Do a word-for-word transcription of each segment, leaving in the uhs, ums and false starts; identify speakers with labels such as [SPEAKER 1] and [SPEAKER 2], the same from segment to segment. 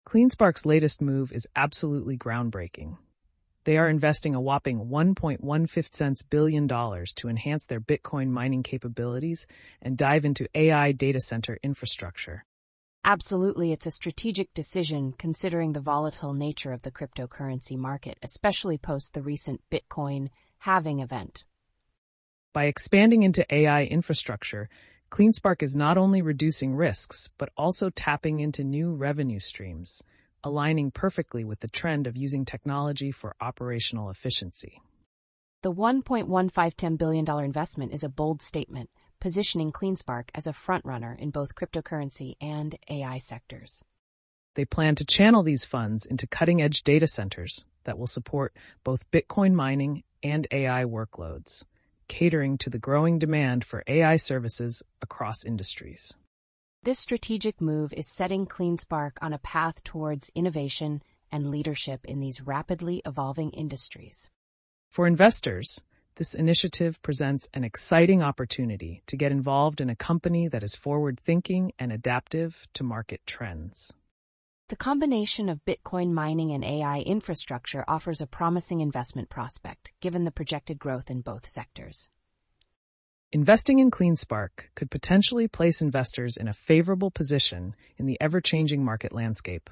[SPEAKER 1] CleanSpark's latest move is absolutely groundbreaking. They are investing a whopping one point one five billion dollars to enhance their Bitcoin mining capabilities and dive into A I data center infrastructure.
[SPEAKER 2] Absolutely, it's a strategic decision considering the volatile nature of the cryptocurrency market, especially post the recent Bitcoin halving event.
[SPEAKER 1] By expanding into A I infrastructure, CleanSpark is not only reducing risks, but also tapping into new revenue streams, aligning perfectly with the trend of using technology for operational efficiency.
[SPEAKER 2] The one point one five billion dollars investment is a bold statement, positioning CleanSpark as a frontrunner in both cryptocurrency and A I sectors.
[SPEAKER 1] They plan to channel these funds into cutting-edge data centers that will support both Bitcoin mining and A I workloads, catering to the growing demand for A I services across industries.
[SPEAKER 2] This strategic move is setting CleanSpark on a path towards innovation and leadership in these rapidly evolving industries.
[SPEAKER 1] For investors, this initiative presents an exciting opportunity to get involved in a company that is forward-thinking and adaptive to market trends.
[SPEAKER 2] The combination of Bitcoin mining and A I infrastructure offers a promising investment prospect, given the projected growth in both sectors.
[SPEAKER 1] Investing in CleanSpark could potentially place investors in a favorable position in the ever-changing market landscape.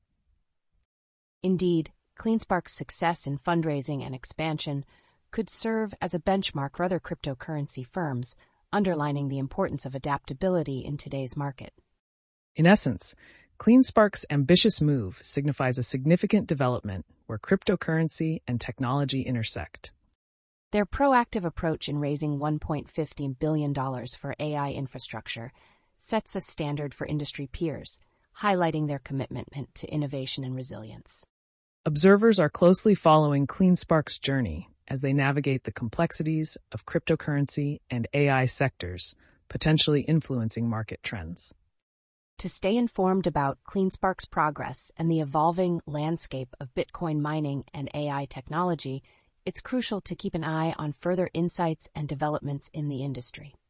[SPEAKER 2] Indeed, CleanSpark's success in fundraising and expansion could serve as a benchmark for other cryptocurrency firms, underlining the importance of adaptability in today's market.
[SPEAKER 1] In essence, CleanSpark's ambitious move signifies a significant development where cryptocurrency and technology intersect.
[SPEAKER 2] Their proactive approach in raising one point one five billion dollars for A I infrastructure sets a standard for industry peers, highlighting their commitment to innovation and resilience.
[SPEAKER 1] Observers are closely following CleanSpark's journey as they navigate the complexities of cryptocurrency and A I sectors, potentially influencing market trends.
[SPEAKER 2] To stay informed about CleanSpark's progress and the evolving landscape of Bitcoin mining and A I technology, it's crucial to keep an eye on further insights and developments in the industry.